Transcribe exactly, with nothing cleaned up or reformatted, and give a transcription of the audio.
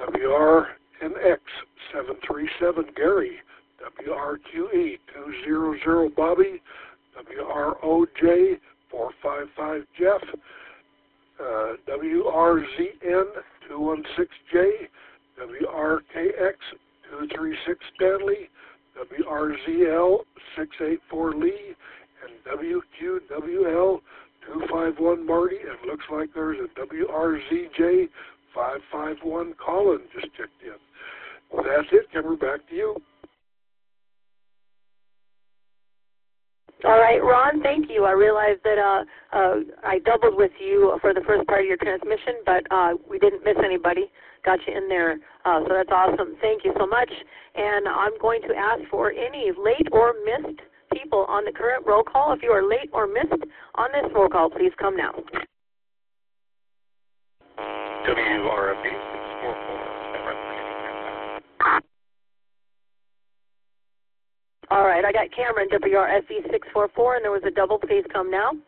W R N X seven three seven Gary, W R Q E two zero zero Bobby, W R O J four five five Jeff, uh, W R Z N two one six J, W R K X two three six Stanley, W R Z L six eight four Lee, and W Q W L two five one Marty, and looks like there's a W R Z J five five one Colin just checked in. Well, that's it. Kimber, back to you. All right, Ron, thank you. I realized that uh, uh, I doubled with you for the first part of your transmission, but uh, we didn't miss anybody. Got you in there, uh, so that's awesome. Thank you so much. And I'm going to ask for any late or missed people on the current roll call. If you are late or missed on this roll call, please come now. W R M D six four four. All right, I got Cameron, W R F E six four four, and there was a double. Please come now.